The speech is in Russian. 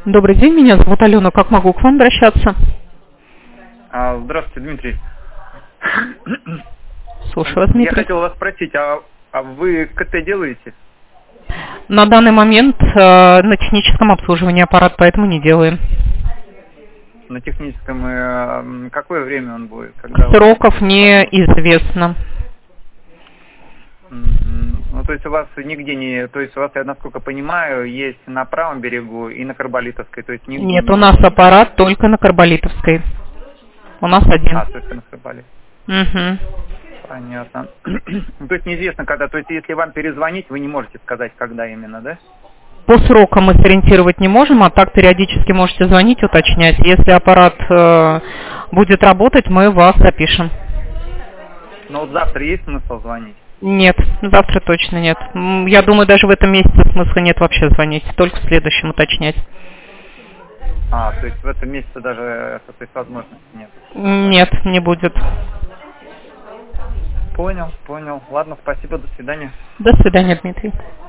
Добрый день, меня зовут Алена. Как могу к вам обращаться? Здравствуйте, Дмитрий. Слушаю вас, Дмитрий. Я хотел вас спросить, а вы КТ делаете? На данный момент на техническом обслуживании аппарат, поэтому не делаем. На техническом, какое время он будет? Когда Сроков неизвестно. Ну, то есть у вас нигде не... То есть у вас, я насколько понимаю, есть на правом берегу и на Карболитовской, то есть нигде Нет, не... у нас аппарат только на Карболитовской. У нас один. Только на Карболитовской. Угу. Понятно. То есть неизвестно когда. То есть если вам перезвонить, вы не можете сказать, когда именно, да? По срокам мы сориентировать не можем, а так периодически можете звонить, уточнять. Если аппарат будет работать, мы вас запишем. Но вот завтра есть смысл звонить? Нет, завтра точно нет. Я думаю, даже в этом месяце смысла нет вообще звонить, только в следующем уточнять. То есть в этом месяце даже возможности нет? Нет, не будет. Понял. Ладно, спасибо, до свидания. До свидания, Дмитрий.